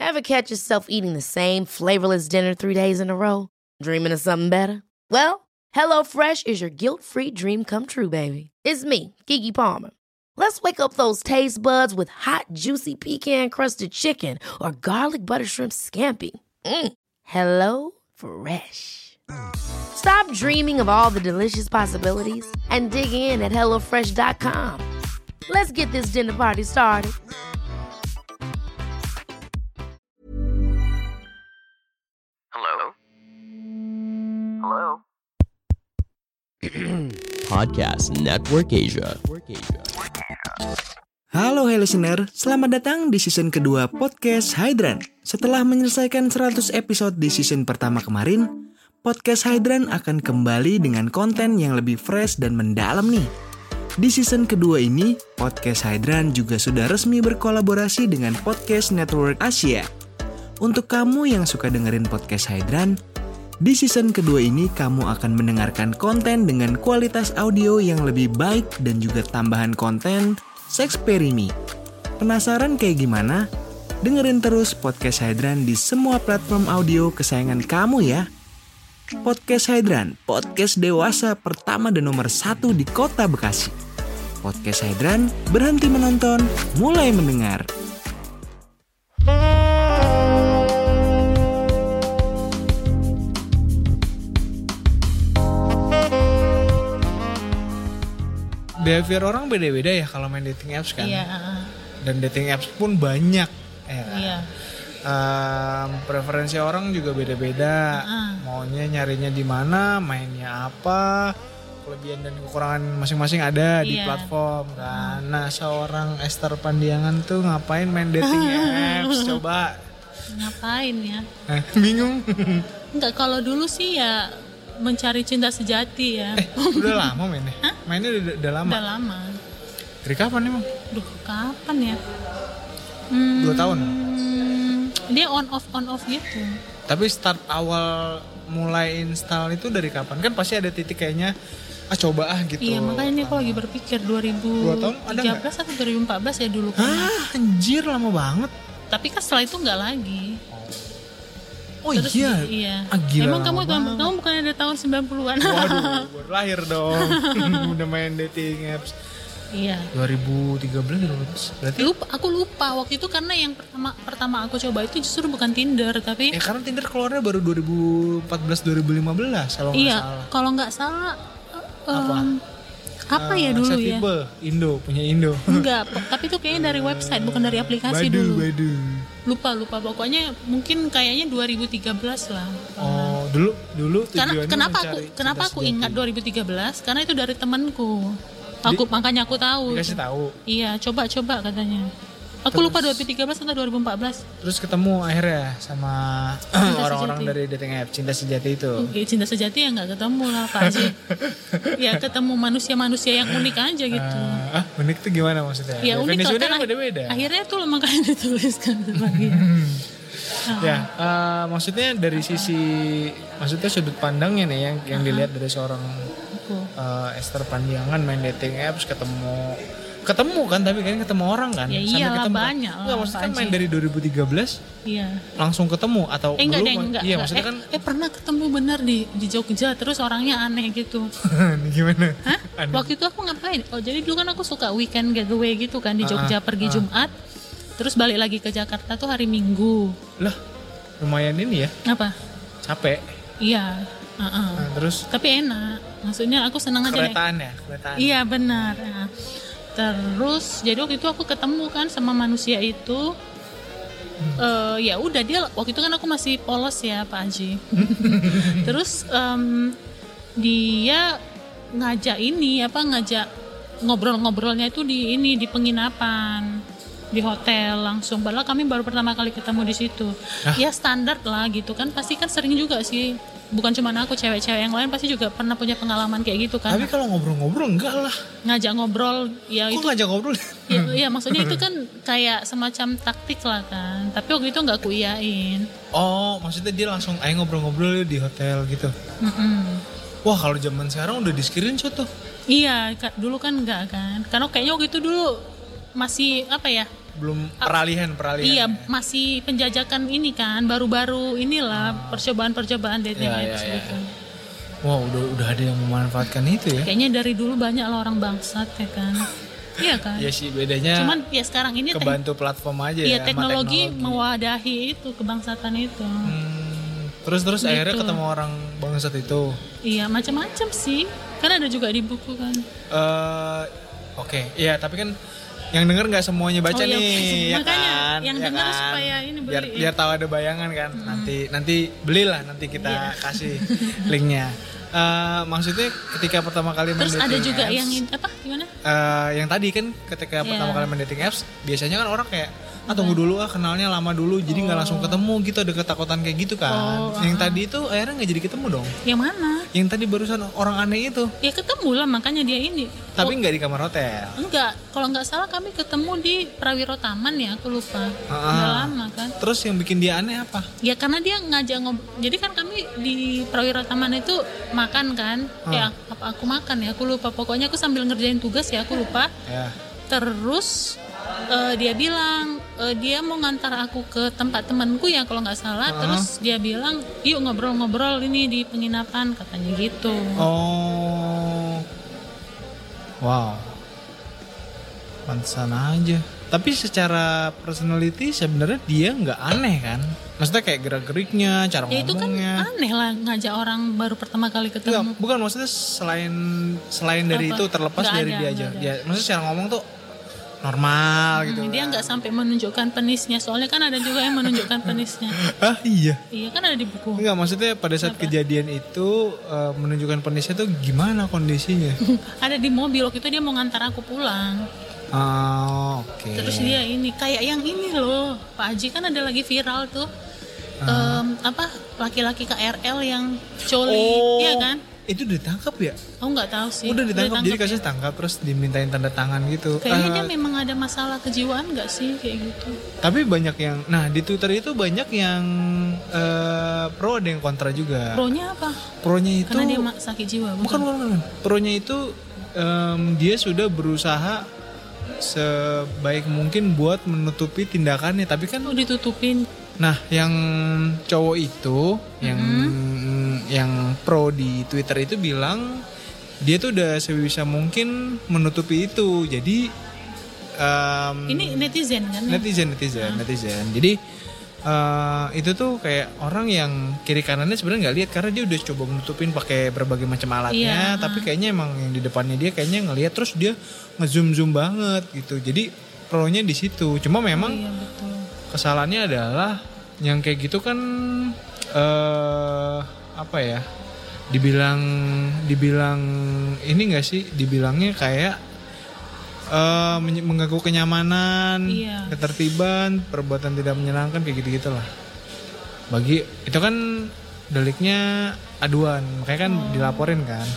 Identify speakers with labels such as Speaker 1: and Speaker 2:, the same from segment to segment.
Speaker 1: Ever catch yourself eating the same flavorless dinner 3 days in a row? Dreaming of something better? Well, HelloFresh is your guilt-free dream come true, baby. It's me, Keke Palmer. Let's wake up those taste buds with hot, juicy pecan-crusted chicken or garlic butter shrimp scampi. Hello Fresh. Stop dreaming of all the delicious possibilities and dig in at HelloFresh.com. Let's get this dinner party started.
Speaker 2: Hello? Hello?
Speaker 3: Podcast Network Asia.
Speaker 4: Halo listener, selamat datang di season kedua Podcast Hydran. Setelah menyelesaikan 100 episode di season pertama kemarin, Podcast Hydran akan kembali dengan konten yang lebih fresh dan mendalam nih. Di season kedua ini, Podcast Hydran juga sudah resmi berkolaborasi dengan Podcast Network Asia. Untuk kamu yang suka dengerin Podcast Hydran, di season kedua ini kamu akan mendengarkan konten dengan kualitas audio yang lebih baik dan juga tambahan konten Sexperimi. Penasaran kayak gimana? Dengerin terus Podcast Hydran di semua platform audio kesayangan kamu ya. Podcast Hydran, podcast dewasa pertama dan nomor 1 di kota Bekasi. Podcast Hydran, berhenti menonton, mulai mendengar.
Speaker 5: Behavior orang beda-beda ya kalau main dating apps kan.
Speaker 6: Iya.
Speaker 5: Dan dating apps pun banyak. Ya kan?
Speaker 6: Iya.
Speaker 5: Preferensi orang juga beda-beda. Maunya nyarinya di mana, mainnya apa, kelebihan dan kekurangan masing-masing ada di platform kan. Nah, seorang Esther Pandiangan tuh ngapain main dating apps? Coba.
Speaker 6: Ngapain ya?
Speaker 5: Bingung.
Speaker 6: Enggak, kalau dulu sih ya mencari cinta sejati ya.
Speaker 5: Udah lama mainnya? Mainnya udah lama?
Speaker 6: Udah lama.
Speaker 5: Dari kapan emang?
Speaker 6: Duh, kapan ya?
Speaker 5: 2 tahun?
Speaker 6: Dia on off gitu.
Speaker 5: Tapi start awal mulai install itu dari kapan? Kan pasti ada titik kayaknya coba gitu.
Speaker 6: Iya, makanya aku lagi berpikir 2013 atau 2014 ya dulu.
Speaker 5: Anjir, lama banget.
Speaker 6: Tapi kan setelah itu enggak lagi.
Speaker 5: Oh
Speaker 6: terus
Speaker 5: iya. Gila,
Speaker 6: emang kamu bukan ada tahun 90-an?
Speaker 5: Waduh, baru lahir dong. Udah main dating apps.
Speaker 6: Iya.
Speaker 5: 2013 berarti?
Speaker 6: Aku lupa waktu itu karena yang pertama aku coba itu justru bukan Tinder tapi.
Speaker 5: Karena Tinder keluarnya baru 2014-2015 kalau nggak salah.
Speaker 6: Kalau nggak salah. Apa ya dulu ya?
Speaker 5: Punya Indo.
Speaker 6: Enggak, tapi itu kayaknya dari website bukan dari aplikasi dulu. Lupa pokoknya mungkin kayaknya 2013 lah.
Speaker 5: Oh, dulu tujuannya
Speaker 6: kenapa aku ingat 2013 karena itu dari temanku. Makanya aku tahu.
Speaker 5: Dikasih tahu.
Speaker 6: Iya, coba katanya. Aku lupa 2013 atau 2014.
Speaker 5: Terus ketemu akhirnya sama orang-orang dari dating app Cinta Sejati itu.
Speaker 6: Cinta Sejati ya nggak ketemu lah Pak Haji. Ya ketemu manusia-manusia yang unik aja gitu.
Speaker 5: Unik tuh gimana maksudnya?
Speaker 6: Ya unik
Speaker 5: kan beda-beda.
Speaker 6: Akhirnya tuh makanya dituliskan sebagai.
Speaker 5: Maksudnya dari maksudnya sudut pandangnya nih yang dilihat dari seorang Esther Pandiangan main dating apps ketemu kan, tapi kan ketemu orang kan.
Speaker 6: Ya iyalah banyak lah.
Speaker 5: Enggak, maksudnya kan main dari 2013.
Speaker 6: Iya.
Speaker 5: Langsung ketemu atau
Speaker 6: enggak.
Speaker 5: Iya, maksudnya kan
Speaker 6: pernah ketemu bener di Jogja terus orangnya aneh gitu.
Speaker 5: Gimana?
Speaker 6: Hah? Waktu itu aku ngapain? Oh, jadi dulu kan aku suka weekend getaway gitu kan di Jogja, pergi Jumat. Terus balik lagi ke Jakarta tuh hari Minggu.
Speaker 5: Lah, lumayan ini ya.
Speaker 6: Apa?
Speaker 5: Capek.
Speaker 6: Iya.
Speaker 5: Nah, terus
Speaker 6: tapi enak. Maksudnya aku senang aja
Speaker 5: keretaan.
Speaker 6: Iya, benar. Nah. Terus jadi waktu itu aku ketemu kan sama manusia itu. Ya udah, dia waktu itu kan aku masih polos ya Pak Haji. Terus dia ngajak ngobrolnya itu di penginapan, di hotel langsung. Padahal kami baru pertama kali ketemu di situ. Ya standar lah gitu kan, pasti kan sering juga sih. Bukan cuma aku, cewek-cewek yang lain pasti juga pernah punya pengalaman kayak gitu kan.
Speaker 5: Tapi kalau ngobrol-ngobrol enggak lah.
Speaker 6: Ngajak ngobrol ya. Kok itu
Speaker 5: ngajak ngobrol?
Speaker 6: Ya maksudnya itu kan kayak semacam taktik lah kan. Tapi waktu itu enggak kuiyain.
Speaker 5: Oh, maksudnya dia langsung ngobrol-ngobrol di hotel gitu. Wah, kalau zaman sekarang udah di-screenshot tuh.
Speaker 6: Iya, dulu kan enggak kan. Karena kayaknya waktu itu dulu masih apa ya?
Speaker 5: peralihan.
Speaker 6: Iya, masih penjajakan ini kan, baru-baru inilah percobaan dating apps gitu.
Speaker 5: Wow, udah ada yang memanfaatkan itu ya.
Speaker 6: Kayaknya dari dulu banyak lah orang bangsat ya kan. Iya kan?
Speaker 5: Iya sih, bedanya
Speaker 6: cuman ya sekarang ini
Speaker 5: kebantu platform aja ya.
Speaker 6: Iya, teknologi mewadahi itu kebangsatan itu.
Speaker 5: Terus
Speaker 6: gitu.
Speaker 5: Akhirnya ketemu orang bangsat itu.
Speaker 6: Iya, macam-macam sih. Kan ada juga di buku kan.
Speaker 5: Oke. Iya, tapi kan yang denger nggak semuanya baca nih, ya
Speaker 6: makanya
Speaker 5: kan?
Speaker 6: yang
Speaker 5: ya
Speaker 6: denger
Speaker 5: kan?
Speaker 6: supaya ini beli.
Speaker 5: Biar tahu ada bayangan kan. Nanti belilah, nanti kita kasih linknya. Maksudnya ketika pertama kali
Speaker 6: terus ada juga
Speaker 5: apps,
Speaker 6: yang apa gimana?
Speaker 5: Yang tadi kan ketika pertama kali main dating apps, biasanya kan orang kayak tunggu dulu kenalnya lama dulu, jadi nggak langsung ketemu gitu, ada ketakutan kayak gitu kan. Yang tadi itu akhirnya nggak jadi ketemu dong.
Speaker 6: Yang mana?
Speaker 5: Yang tadi barusan orang aneh itu.
Speaker 6: Ya ketemu lah, makanya dia ini.
Speaker 5: Tapi nggak di kamar hotel.
Speaker 6: Enggak, kalau nggak salah kami ketemu di Prawiro Taman ya, aku lupa. Udah lama kan.
Speaker 5: Terus yang bikin dia aneh apa?
Speaker 6: Ya karena dia ngajak ngobrol. Jadi kan kami di Prawiro Taman itu makan kan. Ya apa aku makan ya, aku lupa. Pokoknya aku sambil ngerjain tugas ya, aku lupa.
Speaker 5: Ya.
Speaker 6: Terus dia bilang dia mau ngantar aku ke tempat temanku ya kalau nggak salah. Terus dia bilang yuk ngobrol-ngobrol ini di penginapan, katanya gitu.
Speaker 5: Oh, wow, pantesan aja. Tapi secara personality sebenarnya dia nggak aneh kan? Maksudnya kayak gerak-geriknya, cara
Speaker 6: ya,
Speaker 5: ngomongnya.
Speaker 6: itu kan aneh lah ngajak orang baru pertama kali ketemu.
Speaker 5: Enggak, bukan maksudnya selain dari itu terlepas
Speaker 6: nggak
Speaker 5: dari
Speaker 6: ada,
Speaker 5: dia aja.
Speaker 6: ada.
Speaker 5: Ya, maksudnya cara ngomong tuh normal gitu.
Speaker 6: Dia nggak sampai menunjukkan penisnya, soalnya kan ada juga yang menunjukkan penisnya.
Speaker 5: Ah iya.
Speaker 6: Iya kan ada di buku.
Speaker 5: Enggak, maksudnya pada saat kejadian itu menunjukkan penisnya tuh gimana kondisinya?
Speaker 6: Ada di mobil waktu itu, dia mau ngantar aku pulang.
Speaker 5: Oh, oke.
Speaker 6: Terus dia ini kayak yang ini loh, Pak Haji kan ada lagi viral tuh. Apa laki-laki KRL yang coli, iya kan?
Speaker 5: Itu ditangkap ya?
Speaker 6: Aku nggak tahu sih.
Speaker 5: Udah ditangkap, jadi kasus tangkap terus dimintain tanda tangan gitu.
Speaker 6: Kayaknya dia memang ada masalah kejiwaan nggak sih kayak gitu?
Speaker 5: Tapi banyak yang, nah di Twitter itu banyak yang pro, ada yang kontra juga.
Speaker 6: Pronya apa?
Speaker 5: Pronya itu
Speaker 6: karena dia sakit jiwa.
Speaker 5: Bukan. Pronya itu dia sudah berusaha sebaik mungkin buat menutupi tindakannya, tapi kan
Speaker 6: ditutupin.
Speaker 5: Nah, yang cowok itu yang pro di Twitter itu bilang dia tuh udah sebisa mungkin menutupi itu. Jadi
Speaker 6: ini netizen kan?
Speaker 5: Netizen. Jadi itu tuh kayak orang yang kiri kanannya sebenarnya nggak lihat karena dia udah coba menutupin pakai berbagai macam alatnya, tapi kayaknya emang yang di depannya dia kayaknya ngelihat, terus dia ngezoom banget gitu. Jadi pro-nya di situ. Cuma memang kesalahannya adalah yang kayak gitu kan apa ya? Dibilang ini enggak sih? Dibilangnya kayak mengganggu kenyamanan, ketertiban, perbuatan tidak menyenangkan, kayak gitu-gitulah. Bagi itu kan deliknya aduan, makanya kan dilaporin kan.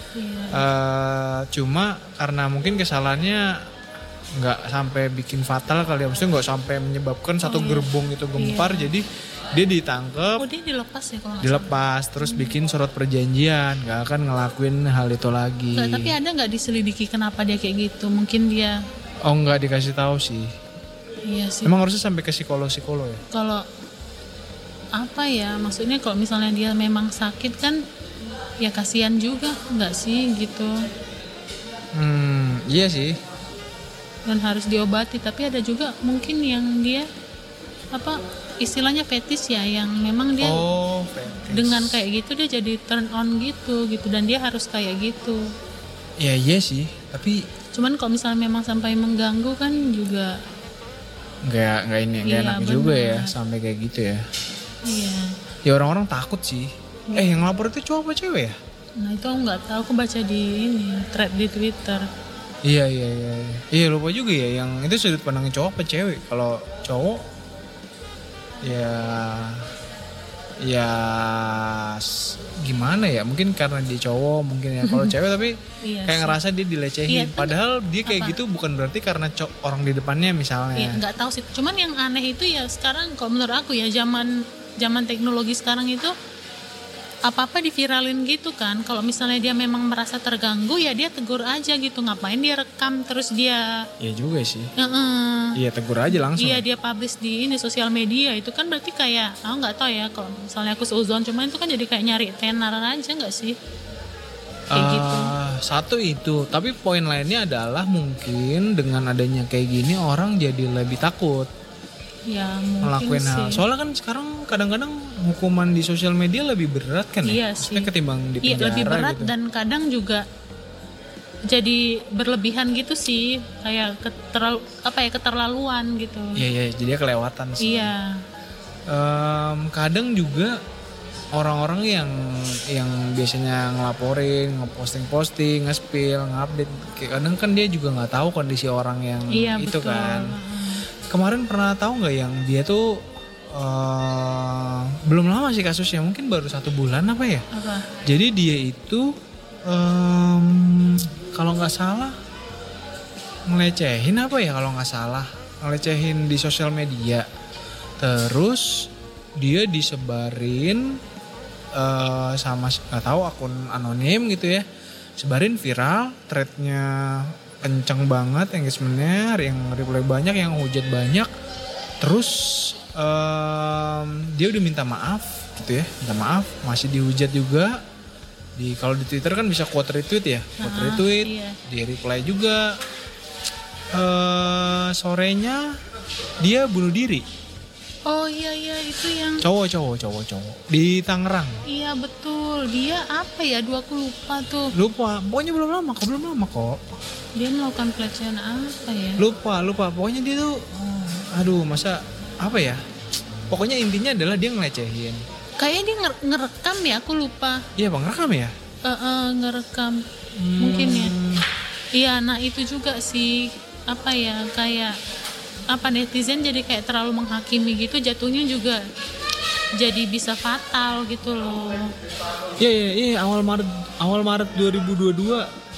Speaker 5: Cuma karena mungkin kesalahannya nggak sampai bikin fatal kali ya, maksudnya nggak sampai menyebabkan satu gerbong itu gempar, jadi dia ditangkap.
Speaker 6: Dia dilepas ya kalau
Speaker 5: dilepas terus bikin surat perjanjian nggak akan ngelakuin hal itu lagi.
Speaker 6: Nggak, tapi ada nggak diselidiki kenapa dia kayak gitu? Mungkin dia
Speaker 5: nggak dikasih tahu sih.
Speaker 6: Iya sih.
Speaker 5: Emang harusnya sampai ke psikolog ya?
Speaker 6: Kalau apa ya, maksudnya kalau misalnya dia memang sakit kan ya kasihan juga nggak sih gitu.
Speaker 5: Iya sih.
Speaker 6: Dan harus diobati. Tapi ada juga mungkin yang dia apa istilahnya fetis ya, yang memang dia dengan kayak gitu dia jadi turn on gitu dan dia harus kayak gitu.
Speaker 5: Ya iya sih, tapi
Speaker 6: cuman kalau misalnya memang sampai mengganggu kan juga
Speaker 5: nggak enak juga ya sampai kayak gitu ya.
Speaker 6: Iya.
Speaker 5: Ya orang-orang takut sih. Yang lapor itu cowok apa cewek ya?
Speaker 6: Nah itu aku nggak tahu, aku baca di thread di Twitter.
Speaker 5: Iya lupa juga ya, yang itu sudut pandangnya cowok apa cewek. Kalau cowok ya gimana ya, mungkin karena dia cowok mungkin ya. Kalau cewek tapi kayak ngerasa dia dilecehin, padahal dia kayak gitu bukan berarti karena orang di depannya misalnya.
Speaker 6: Iya nggak tahu sih, cuman yang aneh itu ya sekarang kalau menurut aku ya zaman teknologi sekarang itu apa-apa diviralin gitu kan. Kalau misalnya dia memang merasa terganggu ya dia tegur aja gitu. Ngapain dia rekam terus dia.
Speaker 5: Iya juga sih. Iya tegur aja langsung.
Speaker 6: Iya dia publish di ini sosial media itu kan berarti kayak aku nggak tahu ya kalau misalnya aku seuzon cuman itu kan jadi kayak nyari tenar aja nggak sih? Kayak gitu.
Speaker 5: Satu itu, tapi poin lainnya adalah mungkin dengan adanya kayak gini orang jadi lebih takut.
Speaker 6: Ya
Speaker 5: ngelakuin
Speaker 6: sih.
Speaker 5: hal. Soalnya kan sekarang kadang-kadang hukuman di sosial media lebih berat kan
Speaker 6: iya
Speaker 5: ya?
Speaker 6: Sih.
Speaker 5: Maksudnya ketimbang di penjara.
Speaker 6: Iya lebih berat
Speaker 5: gitu.
Speaker 6: Dan kadang juga jadi berlebihan gitu sih, kayak keterlaluan gitu.
Speaker 5: Iya, jadi kelewatan sih.
Speaker 6: Iya.
Speaker 5: Kadang juga orang-orang yang biasanya ngelaporin, ngeposting, nge-spill, nge-update, kadang kan dia juga nggak tahu kondisi orang yang itu betul. Kan. Kemarin pernah tahu nggak yang dia tuh belum lama sih kasusnya, mungkin baru 1 bulan apa ya?
Speaker 6: Apa?
Speaker 5: Jadi dia itu kalau nggak salah ngelecehin apa ya kalau nggak salah ngelecehin di sosial media. Terus dia disebarin sama nggak tahu akun anonim gitu ya, sebarin viral, threadnya kenceng banget, engagementnya, yang reply banyak, yang hujat banyak. Terus dia udah minta maaf gitu ya, minta maaf, masih dihujat juga. Kalau di Twitter kan bisa quote retweet ya, quote retweet, iya. Di reply juga. Sorenya dia bunuh diri.
Speaker 6: Oh iya itu yang
Speaker 5: cowok di Tangerang.
Speaker 6: Iya betul, dia apa ya? Aku lupa tuh.
Speaker 5: Lupa, pokoknya belum lama kok.
Speaker 6: Dia melakukan pelecehan apa ya?
Speaker 5: Lupa. Pokoknya dia tuh, aduh masa apa ya? Pokoknya intinya adalah dia ngelecehin.
Speaker 6: Kayaknya dia ngerekam ya, aku lupa.
Speaker 5: Iya bang, ngerekam ya?
Speaker 6: Ngerekam, mungkin ya. Iya, nah itu juga sih apa ya kayak. Netizen jadi kayak terlalu menghakimi gitu, jatuhnya juga jadi bisa fatal gitu loh.
Speaker 5: Iya awal Maret 2022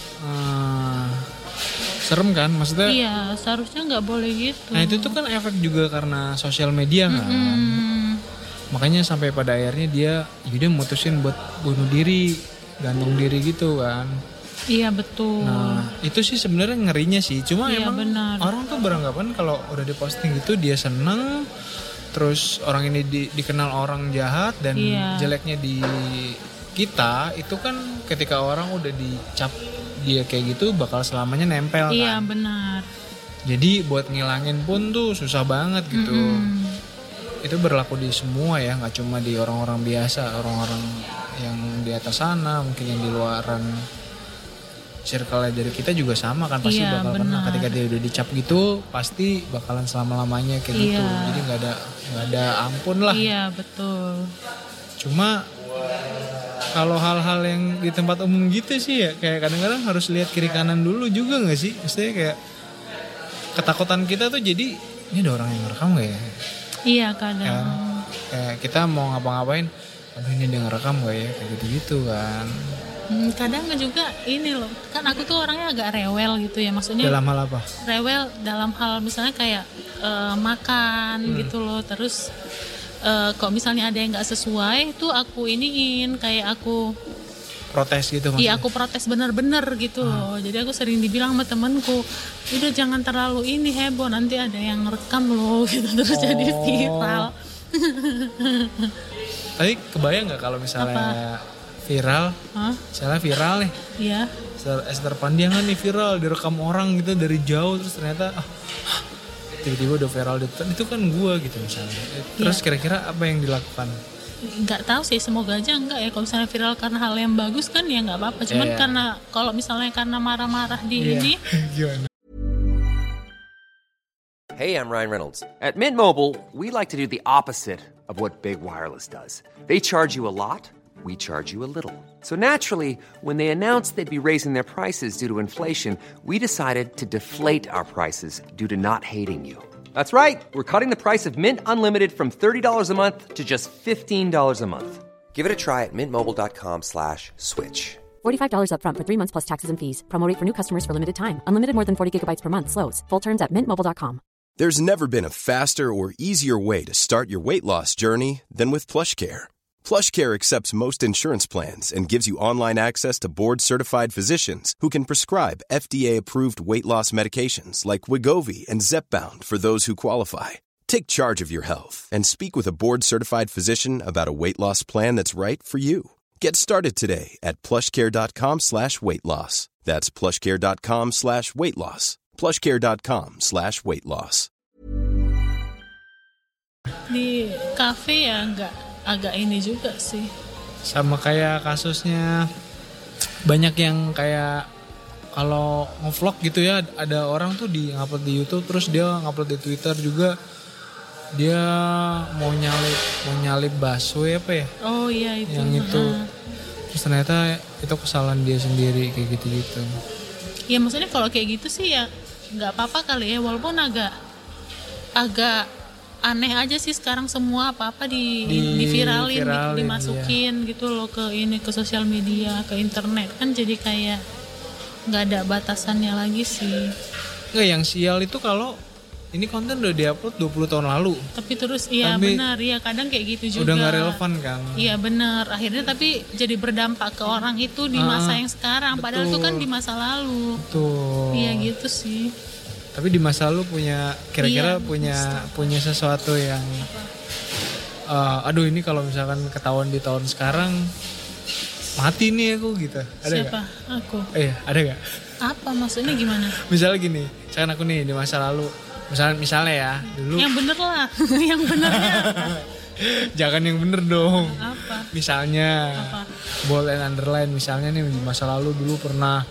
Speaker 5: serem kan maksudnya.
Speaker 6: Iya seharusnya nggak boleh gitu.
Speaker 5: Nah itu tuh kan efek juga karena sosial media kan. Makanya sampai pada akhirnya dia mutusin buat bunuh diri, gantung diri gitu kan.
Speaker 6: Iya betul.
Speaker 5: Nah itu sih sebenarnya ngerinya sih. Cuma
Speaker 6: iya,
Speaker 5: emang
Speaker 6: benar.
Speaker 5: Orang tuh beranggapan kalau udah diposting gitu dia seneng. Terus orang ini dikenal orang jahat dan jeleknya di kita. Itu kan ketika orang udah dicap dia kayak gitu bakal selamanya nempel kan.
Speaker 6: Iya benar.
Speaker 5: Jadi buat ngilangin pun tuh susah banget gitu. Itu berlaku di semua ya, gak cuma di orang-orang biasa. Orang-orang yang di atas sana, mungkin yang di luaran circle dari kita juga sama kan, pasti bakal kena. Ketika dia udah dicap gitu pasti bakalan selama-lamanya kayak gitu. Jadi nggak ada ampun lah.
Speaker 6: Iya betul.
Speaker 5: Cuma kalau hal-hal yang di tempat umum gitu sih ya kayak kadang-kadang harus lihat kiri kanan dulu juga nggak sih? Maksudnya kayak ketakutan kita tuh jadi ini ada orang yang ngerekam nggak ya?
Speaker 6: Iya kadang.
Speaker 5: Kayak kita mau ngapa-ngapain, aduh ini dia ngerekam nggak ya, kayak gitu kan.
Speaker 6: Kadang juga ini loh, kan aku tuh orangnya agak rewel gitu ya, maksudnya
Speaker 5: dalam hal apa?
Speaker 6: Rewel dalam hal misalnya kayak makan gitu loh, terus kalau misalnya ada yang nggak sesuai tuh aku iniin, kayak aku
Speaker 5: protes gitu maksudnya?
Speaker 6: Iya aku protes bener-bener gitu loh. Jadi aku sering dibilang sama temenku, udah jangan terlalu ini heboh, nanti ada yang ngerekam loh gitu, terus jadi viral.
Speaker 5: Tapi kebayang nggak kalau misalnya viral, misalnya viral nih,
Speaker 6: iya.
Speaker 5: Esther Pandiangan nih viral, direkam orang gitu dari jauh, terus ternyata tiba-tiba udah viral, itu kan gua gitu misalnya. Terus kira-kira apa yang dilakukan?
Speaker 6: Nggak tahu sih, semoga aja enggak ya. Kalau misalnya viral karena hal yang bagus kan ya nggak apa-apa. Cuman karena kalau misalnya karena marah-marah di ini.
Speaker 2: Hey, I'm Ryan Reynolds. At Mint Mobile, we like to do the opposite of what Big Wireless does. They charge you a lot. We charge you a little. So naturally, when they announced they'd be raising their prices due to inflation, we decided to deflate our prices due to not hating you. That's right. We're cutting the price of Mint Unlimited from $30 a month to just $15 a month. Give it a try at mintmobile.com/switch.
Speaker 7: $45 up front for 3 months plus taxes and fees. Promo rate for new customers for limited time. Unlimited more than 40 gigabytes per month slows. Full terms at mintmobile.com.
Speaker 8: There's never been a faster or easier way to start your weight loss journey than with PlushCare. PlushCare accepts most insurance plans and gives you online access to board-certified physicians who can prescribe FDA-approved weight loss medications like Wegovy and Zepbound for those who qualify. Take charge of your health and speak with a board-certified physician about a weight loss plan that's right for you. Get started today at plushcare.com/weightloss. That's plushcare.com/weightloss. plushcare.com/weightloss.
Speaker 6: Di kafe ya agak ini juga sih.
Speaker 5: Sama kayak kasusnya banyak yang kayak kalau nge-vlog gitu ya, ada orang tuh ngupload di YouTube terus dia ngupload di Twitter juga. Dia mau nyalip busway apa ya?
Speaker 6: Oh iya itu.
Speaker 5: Yang itu. Terus ternyata itu kesalahan dia sendiri kayak gitu-gitu.
Speaker 6: Ya maksudnya kalau kayak gitu sih ya nggak apa-apa kali ya, walaupun agak aneh aja sih sekarang semua apa-apa diviralin, dimasukin gitu loh ke sosial media, ke internet kan, jadi kayak nggak ada batasannya lagi sih.
Speaker 5: Nggak, yang sial itu kalau ini konten udah diupload 20 tahun lalu.
Speaker 6: Tapi terus iya benar, iya kadang kayak gitu juga.
Speaker 5: Udah gak relevan kan.
Speaker 6: Iya benar, akhirnya tapi jadi berdampak ke orang itu di masa yang sekarang. Betul. Padahal itu kan di masa lalu.
Speaker 5: Betul.
Speaker 6: Iya gitu sih.
Speaker 5: Tapi di masa lalu kira-kira punya sesuatu yang aduh ini kalau misalkan ketahuan di tahun sekarang mati nih aku gitu. Ada
Speaker 6: siapa? Gak? Aku.
Speaker 5: Ada gak?
Speaker 6: Apa maksudnya gimana?
Speaker 5: Misalnya gini, misalkan aku nih di masa lalu. Misalnya ya dulu.
Speaker 6: Yang bener lah, yang benernya.
Speaker 5: Jangan yang bener dong.
Speaker 6: Apa?
Speaker 5: Misalnya bold and underline, misalnya nih di masa lalu dulu pernah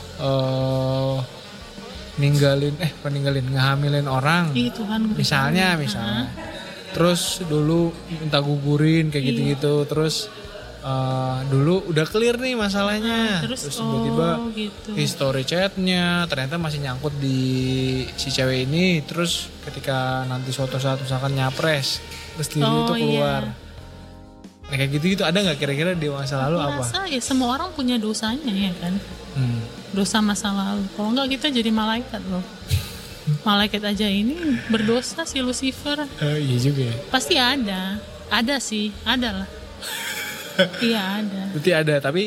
Speaker 5: ngehamilin orang.
Speaker 6: Tuhan,
Speaker 5: misalnya. Terus dulu minta gugurin kayak gitu-gitu. Terus dulu udah clear nih masalahnya. Terus tiba-tiba
Speaker 6: gitu.
Speaker 5: History chatnya ternyata masih nyangkut di si cewek ini. Terus ketika nanti suatu saat misalkan nyapres, terus diri itu keluar. Iya. Nah kayak gitu-gitu ada gak kira-kira di masa lalu apa?
Speaker 6: Rasa ya semua orang punya dosanya ya kan. Dosa masa lalu. Kalau enggak kita jadi malaikat loh. Malaikat aja ini berdosa si Lucifer.
Speaker 5: Iya juga ya.
Speaker 6: Pasti ada. Ada sih, ada lah. Iya ada.
Speaker 5: Berarti ada, tapi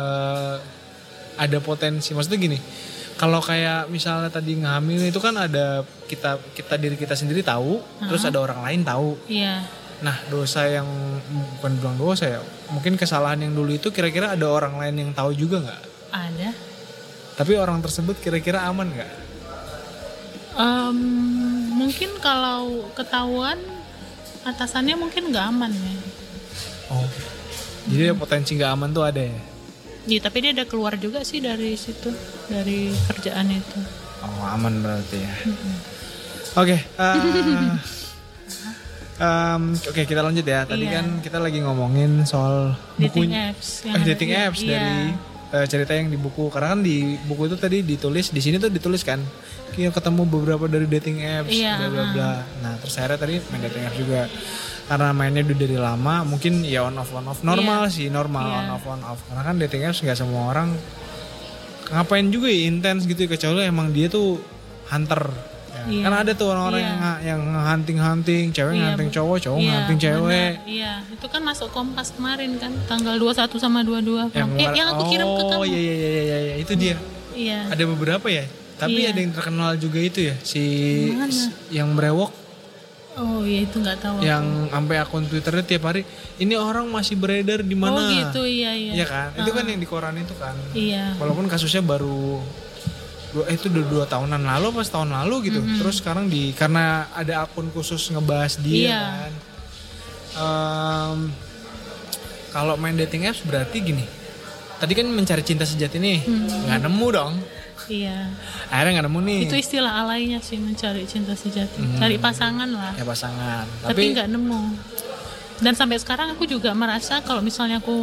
Speaker 5: ada potensi. Maksudnya gini, kalau kayak misalnya tadi ngehamil itu kan ada kita diri kita sendiri tahu, terus ada orang lain tahu.
Speaker 6: Iya.
Speaker 5: Nah dosa yang bukan bilang dosa ya, mungkin kesalahan yang dulu itu kira-kira ada orang lain yang tahu juga nggak?
Speaker 6: Ada.
Speaker 5: Tapi orang tersebut kira-kira aman nggak?
Speaker 6: Mungkin kalau ketahuan atasannya mungkin nggak aman ya.
Speaker 5: Oh. Jadi potensi gak aman tuh ada ya?
Speaker 6: Iya tapi dia udah keluar juga sih dari situ, dari kerjaan itu.
Speaker 5: Oh aman berarti ya. Oke, kita lanjut ya. Tadi kan kita lagi ngomongin soal
Speaker 6: dating apps.
Speaker 5: Dating apps dari cerita yang di buku. Karena kan di buku itu tadi ditulis, di sini tuh ditulis kan kita ketemu beberapa dari dating apps, bla bla bla. Nah terus akhirnya tadi main dating apps juga. Karena mainnya udah dari lama, mungkin ya on off normal sih, on off. Karena kan dating apps nggak semua orang ngapain juga ya intens gitu ya, kecuali emang dia tuh hunter. Ya. Karena ada tuh orang-orang yang hunting, cewek hunting cowok hunting cewek.
Speaker 6: Iya, itu kan masuk Kompas kemarin kan, tanggal 21 sama 22. Yang aku kirim ke kamu.
Speaker 5: Iya, itu dia.
Speaker 6: Iya.
Speaker 5: Ada beberapa ya, tapi ada yang terkenal juga itu ya, yang brewok.
Speaker 6: Oh iya itu nggak tahu.
Speaker 5: Yang sampai akun Twitternya tiap hari ini orang masih beredar di mana?
Speaker 6: Oh gitu iya.
Speaker 5: Iya kan? Itu kan yang di koran itu kan.
Speaker 6: Iya.
Speaker 5: Walaupun kasusnya baru itu udah 2 tahunan lalu pas tahun lalu gitu. Terus sekarang karena ada akun khusus ngebahas dia kan. Kalau main dating apps berarti gini. Tadi kan mencari cinta sejati nih, nggak nemu dong.
Speaker 6: Iya.
Speaker 5: Akhirnya gak nemu nih.
Speaker 6: Itu istilah alainya sih, mencari cinta sejati. Cari pasangan lah.
Speaker 5: Ya pasangan.
Speaker 6: Tapi gak nemu. Dan sampai sekarang aku juga merasa kalau misalnya aku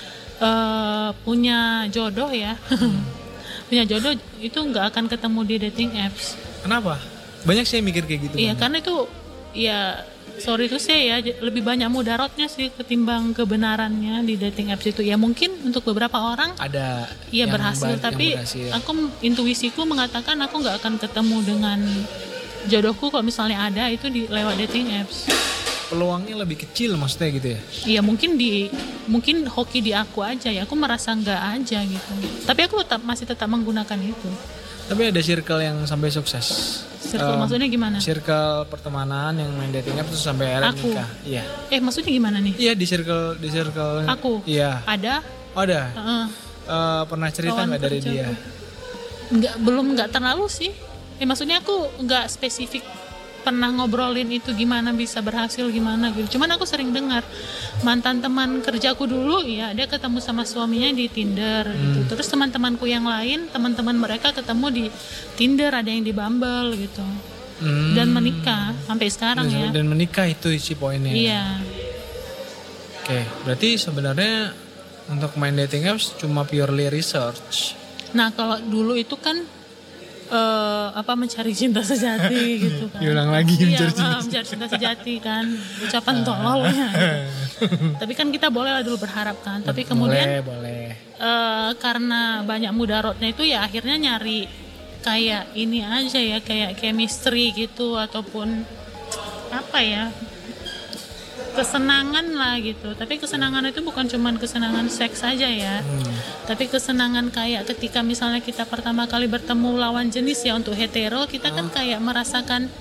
Speaker 6: punya jodoh ya. Punya jodoh itu gak akan ketemu di dating apps.
Speaker 5: Kenapa? Banyak sih yang mikir kayak gitu.
Speaker 6: Iya karena itu ya sorry to say ya, lebih banyak mudaratnya sih ketimbang kebenarannya di dating apps itu. Ya mungkin untuk beberapa orang
Speaker 5: ada
Speaker 6: berhasil, tapi aku intuisiku mengatakan aku nggak akan ketemu dengan jodohku kalau misalnya ada itu lewat dating apps.
Speaker 5: peluangnya lebih kecil maksudnya gitu ya?
Speaker 6: Iya mungkin hoki di aku aja ya, aku merasa enggak aja gitu. Tapi aku masih tetap menggunakan itu.
Speaker 5: Tapi ada circle yang sampai sukses.
Speaker 6: Circle maksudnya gimana?
Speaker 5: Circle pertemanan yang main dating apps terus sampai akhirnya nikah. Iya.
Speaker 6: Maksudnya gimana nih?
Speaker 5: Iya di circle.
Speaker 6: Aku.
Speaker 5: Iya.
Speaker 6: Ada?
Speaker 5: Oh, ada. Pernah cerita nggak dari dia?
Speaker 6: Belum terlalu sih. Maksudnya aku nggak spesifik pernah ngobrolin itu gimana bisa berhasil gimana gitu. Cuman aku sering dengar mantan teman kerjaku dulu ya dia ketemu sama suaminya di Tinder gitu. Terus teman-temanku yang lain, teman-teman mereka ketemu di Tinder, ada yang di Bumble gitu. Dan menikah sampai sekarang ya.
Speaker 5: Dan menikah itu isi poinnya.
Speaker 6: Iya.
Speaker 5: Oke, berarti sebenarnya untuk main dating apps cuma purely research.
Speaker 6: Nah, kalau dulu itu kan mencari cinta sejati gitu kan.
Speaker 5: Diulang lagi
Speaker 6: mencari cinta sejati kan. Ucapan tololnya gitu. Tapi kan kita boleh lah dulu berharap kan. Tapi kemudian
Speaker 5: boleh.
Speaker 6: Karena banyak mudaratnya itu ya akhirnya nyari kayak ini aja ya, kayak chemistry gitu ataupun apa ya, kesenangan lah gitu. Tapi kesenangan itu bukan cuma kesenangan seks aja ya. Tapi kesenangan kayak ketika misalnya kita pertama kali bertemu lawan jenis ya, untuk hetero kita kan kayak merasakan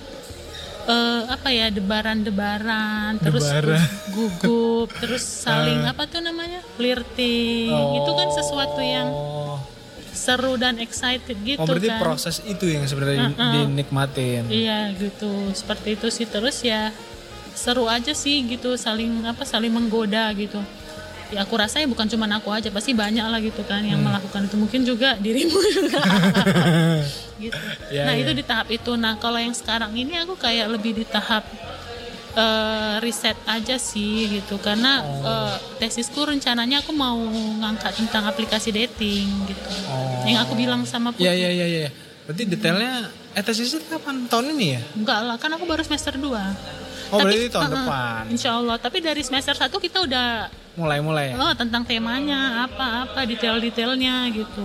Speaker 6: debaran-debaran, terus gugup, terus saling flirting. Itu kan sesuatu yang seru dan excited gitu kan.
Speaker 5: Berarti proses itu yang sebenarnya dinikmatin.
Speaker 6: Iya gitu, seperti itu sih. Terus ya seru aja sih gitu, saling menggoda gitu. Ya aku rasa ya bukan cuma aku aja, pasti banyak lah gitu kan yang melakukan itu, mungkin juga dirimu juga. Gitu. Itu di tahap itu. Nah kalau yang sekarang ini aku kayak lebih di tahap riset aja sih gitu, karena tesisku rencananya aku mau ngangkat tentang aplikasi dating gitu. Yang aku bilang sama Putri.
Speaker 5: Iya. Berarti detailnya tesisnya kapan? Tahun ini ya?
Speaker 6: Enggak lah, kan aku baru semester 2.
Speaker 5: Berarti tahun depan.
Speaker 6: Insya Allah. Tapi dari semester 1 kita udah
Speaker 5: mulai ya?
Speaker 6: Tentang temanya apa detail-detailnya gitu.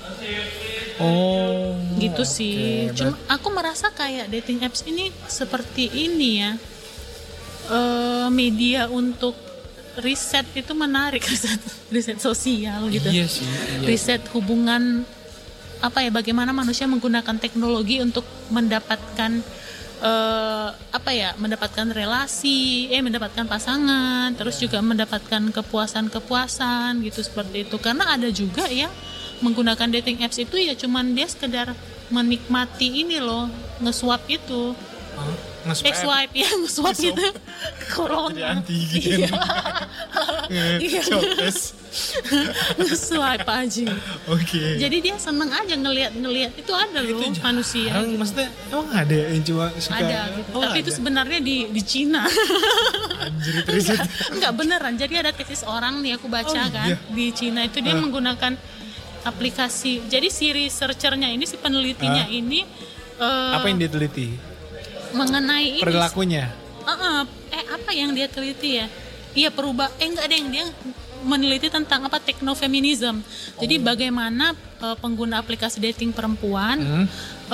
Speaker 6: Gitu sih.
Speaker 5: Okay.
Speaker 6: Cuma aku merasa kayak dating apps ini seperti ini ya, media untuk riset itu menarik. riset sosial gitu.
Speaker 5: Iya sih.
Speaker 6: Riset hubungan bagaimana manusia menggunakan teknologi untuk mendapatkan mendapatkan relasi, mendapatkan pasangan, terus juga mendapatkan kepuasan gitu, seperti itu. Karena ada juga yang menggunakan dating apps itu ya cuman dia sekedar menikmati ini loh, nge-swipe itu. Nge-swipe itu corona.
Speaker 5: Antigen.
Speaker 6: Iya. Nge-swipe aja.
Speaker 5: Oke.
Speaker 6: Jadi dia seneng aja ngelihat itu ada loh itu manusia.
Speaker 5: Maksudnya emang ada yang cuma suka?
Speaker 6: Ada gitu. Tapi itu sebenarnya di Cina.
Speaker 5: Anjir itu riset.
Speaker 6: Enggak beneran. Jadi ada tesis orang nih aku baca kan. Iya. Di Cina itu dia menggunakan aplikasi. Jadi si researchernya ini, si penelitinya ini
Speaker 5: apa yang dia teliti?
Speaker 6: Mengenai
Speaker 5: perilakunya.
Speaker 6: Apa yang dia teliti ya? Iya enggak ada yang dia meneliti tentang teknofeminism. Jadi bagaimana pengguna aplikasi dating perempuan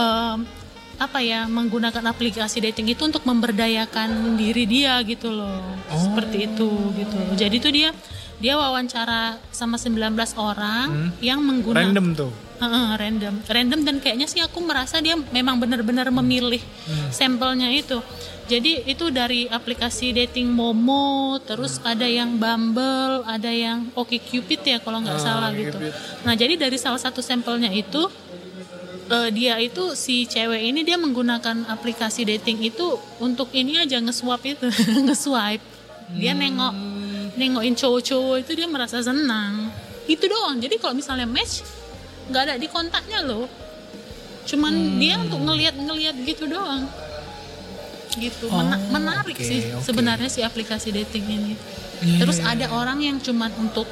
Speaker 6: menggunakan aplikasi dating itu untuk memberdayakan diri dia gitu loh. Seperti itu gitu. Jadi tuh dia wawancara sama 19 orang yang menggunakan
Speaker 5: random tuh.
Speaker 6: Random dan kayaknya sih aku merasa dia memang benar-benar memilih sampelnya itu. Jadi itu dari aplikasi dating Momo, terus ada yang Bumble, ada yang OkCupid ya kalau nggak salah gitu. Nah jadi dari salah satu sampelnya itu dia itu si cewek ini dia menggunakan aplikasi dating itu untuk ini aja, nge-swipe itu. Nge-swipe. Dia nengokin cowok-cowok itu dia merasa senang. Itu doang. Jadi kalau misalnya match nggak ada di kontaknya loh, cuman dia untuk ngelihat gitu doang gitu. Menarik sih sebenarnya si aplikasi dating ini. Terus ada orang yang cuman untuk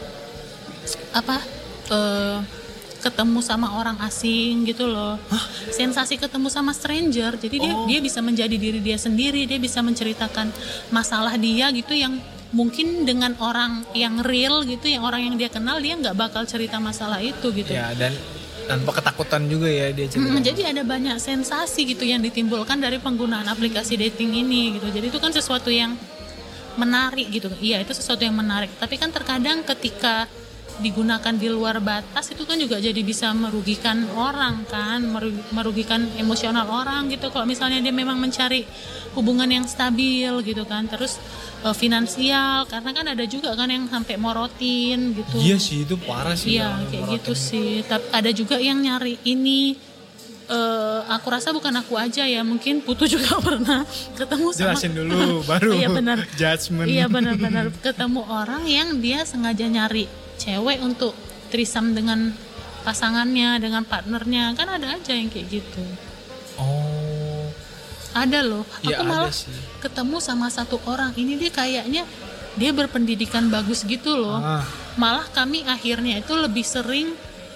Speaker 6: ketemu sama orang asing gitu loh. Sensasi ketemu sama stranger. Jadi dia bisa menjadi diri dia sendiri, dia bisa menceritakan masalah dia gitu, yang mungkin dengan orang yang real gitu, yang orang yang dia kenal, dia nggak bakal cerita masalah itu gitu.
Speaker 5: Ya, dan tanpa ketakutan juga ya dia cerita.
Speaker 6: Jadi ada banyak sensasi gitu yang ditimbulkan dari penggunaan aplikasi dating ini gitu. Jadi itu kan sesuatu yang menarik gitu. Iya, itu sesuatu yang menarik. Tapi kan terkadang ketika digunakan di luar batas itu kan juga jadi bisa merugikan orang kan, merugikan emosional orang gitu. Kalau misalnya dia memang mencari hubungan yang stabil gitu kan, terus finansial, karena kan ada juga kan yang sampai morotin gitu.
Speaker 5: Iya sih, itu parah sih.
Speaker 6: Iya kayak morotin gitu sih. Tapi ada juga yang nyari ini. Aku rasa bukan aku aja ya, mungkin Putu juga pernah ketemu sama.
Speaker 5: Jelasin dulu baru.
Speaker 6: Iya benar.
Speaker 5: Judgment.
Speaker 6: Iya benar-benar ketemu orang yang dia sengaja nyari cewek untuk threesome dengan pasangannya, dengan partnernya, kan ada aja yang kayak gitu.
Speaker 5: Oh.
Speaker 6: Ada loh.
Speaker 5: Ya,
Speaker 6: aku malah ketemu sama satu orang. Ini dia kayaknya dia berpendidikan bagus gitu loh. Malah kami akhirnya itu lebih sering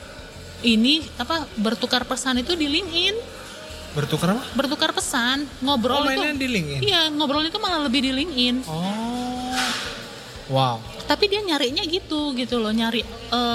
Speaker 6: bertukar pesan itu di LinkedIn.
Speaker 5: Bertukar apa?
Speaker 6: Bertukar pesan, ngobrol itu.
Speaker 5: Mainnya di LinkedIn.
Speaker 6: Iya, ngobrol itu malah lebih di LinkedIn.
Speaker 5: Oh. Wow.
Speaker 6: Tapi dia nyarinya gitu loh, nyari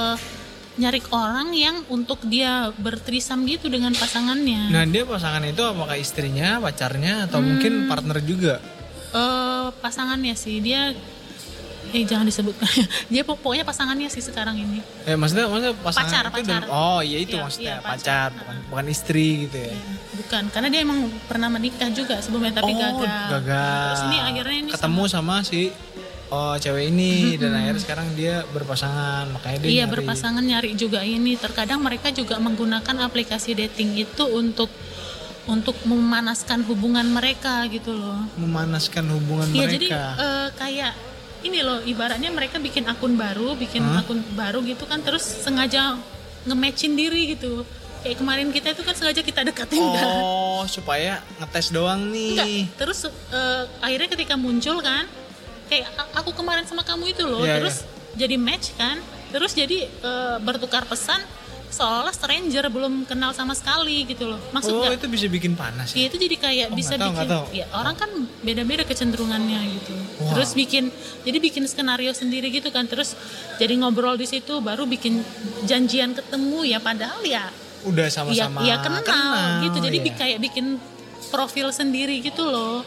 Speaker 6: orang yang untuk dia bertrisam gitu dengan pasangannya.
Speaker 5: Nah, dia pasangannya itu apakah istrinya, pacarnya, atau mungkin partner juga?
Speaker 6: Pasangannya sih, dia jangan disebutkan. Dia pokoknya pasangannya sih sekarang ini.
Speaker 5: Maksudnya pasangan
Speaker 6: pacar.
Speaker 5: Oh iya itu ya, maksudnya pacar, bukan istri gitu ya.
Speaker 6: Bukan, karena dia emang pernah menikah juga sebelumnya tapi gagal. Terus ini akhirnya ini
Speaker 5: ketemu sama si cewek ini dan akhirnya sekarang dia berpasangan, makanya dia nyari.
Speaker 6: Berpasangan nyari juga ini. Terkadang mereka juga menggunakan aplikasi dating itu untuk memanaskan hubungan mereka gitu loh.
Speaker 5: Memanaskan hubungan mereka. Iya,
Speaker 6: jadi kayak ini loh, ibaratnya mereka bikin akun baru gitu kan, terus sengaja nge-matchin diri gitu. Kayak kemarin kita itu kan sengaja kita dekatin kan.
Speaker 5: Oh, supaya ngetes doang nih.
Speaker 6: Enggak, terus akhirnya ketika muncul kan, kayak aku kemarin sama kamu itu loh, terus jadi match kan, terus jadi bertukar pesan seolah-olah stranger, belum kenal sama sekali gitu loh. Maksudnya
Speaker 5: itu bisa bikin panas ya?
Speaker 6: Iya, itu jadi kayak bisa bikin ya, orang kan beda-beda kecenderungannya gitu. Wow. Terus bikin skenario sendiri gitu kan, terus jadi ngobrol di situ, baru bikin janjian ketemu ya, padahal ya
Speaker 5: udah sama-sama
Speaker 6: ya kenal gitu. Jadi kayak bikin profil sendiri gitu loh.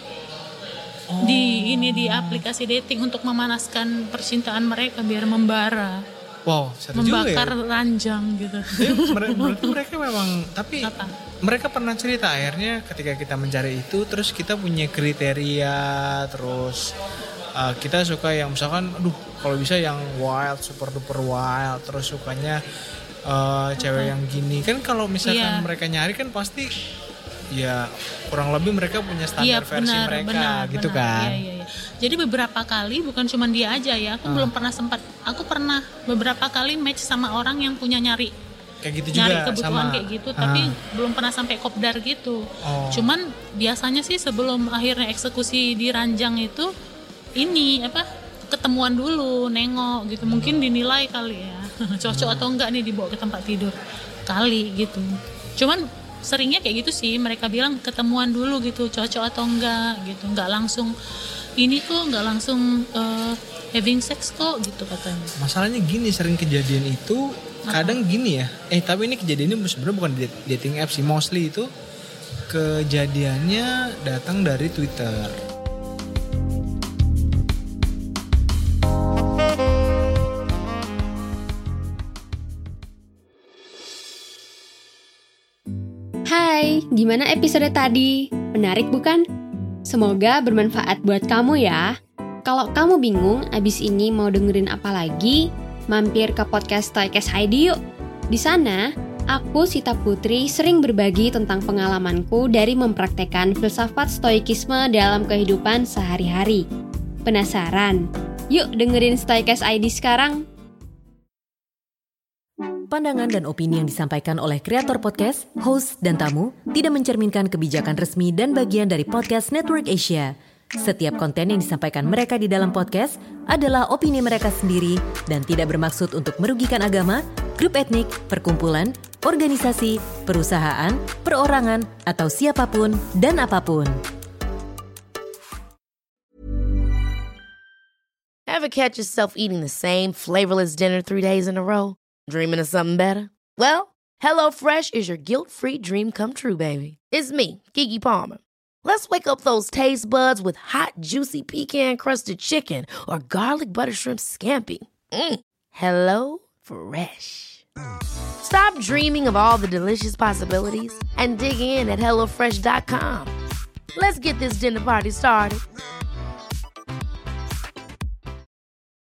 Speaker 6: Di aplikasi dating untuk memanaskan percintaan mereka biar membara.
Speaker 5: Wow, seru juga ya.
Speaker 6: Membakar ranjang gitu.
Speaker 5: Berarti mereka memang, tapi mereka pernah cerita akhirnya ketika kita mencari itu, terus kita punya kriteria, terus kita suka yang misalkan, kalau bisa yang wild, super duper wild, terus sukanya cewek yang gini. Kan kalau misalkan mereka nyari kan pasti ya kurang lebih mereka punya standar versi mereka gitu kan.
Speaker 6: Iya. Jadi beberapa kali, bukan cuma dia aja ya, aku pernah beberapa kali match sama orang yang punya nyari
Speaker 5: kayak gitu
Speaker 6: nyari
Speaker 5: juga,
Speaker 6: kebutuhan
Speaker 5: sama.
Speaker 6: kayak gitu, tapi belum pernah sampai kopdar gitu. Cuman biasanya sih sebelum akhirnya eksekusi di ranjang itu ketemuan dulu, nengok gitu, mungkin dinilai kali ya cocok atau enggak nih dibawa ke tempat tidur kali gitu. Cuman seringnya kayak gitu sih, mereka bilang ketemuan dulu gitu, cocok atau enggak gitu, nggak langsung having sex kok gitu katanya.
Speaker 5: Masalahnya gini, sering kejadian itu kadang gini ya, tapi ini kejadiannya sebenarnya bukan di dating apps sih, mostly itu kejadiannya datang dari Twitter.
Speaker 9: Hai, gimana episode tadi? Menarik bukan? Semoga bermanfaat buat kamu ya. Kalau kamu bingung abis ini mau dengerin apa lagi, mampir ke podcast Stoikes Heidi yuk. Di sana, aku Sita Putri sering berbagi tentang pengalamanku dari mempraktekkan filsafat stoikisme dalam kehidupan sehari-hari. Penasaran? Yuk dengerin Stoikes Heidi sekarang.
Speaker 10: Pandangan dan opini yang disampaikan oleh kreator podcast, host, dan tamu tidak mencerminkan kebijakan resmi dan bagian dari Podcast Network Asia. Setiap konten yang disampaikan mereka di dalam podcast adalah opini mereka sendiri dan tidak bermaksud untuk merugikan agama, grup etnik, perkumpulan, organisasi, perusahaan, perorangan, atau siapapun dan apapun.
Speaker 1: Ever catch yourself eating the same flavorless dinner 3 days in a row? Dreaming of something better? Well, HelloFresh is your guilt-free dream come true, baby. It's me, Keke Palmer. Let's wake up those taste buds with hot, juicy pecan-crusted chicken or garlic butter shrimp scampi. Hello Fresh. Stop dreaming of all the delicious possibilities and dig in at HelloFresh.com. Let's get this dinner party started.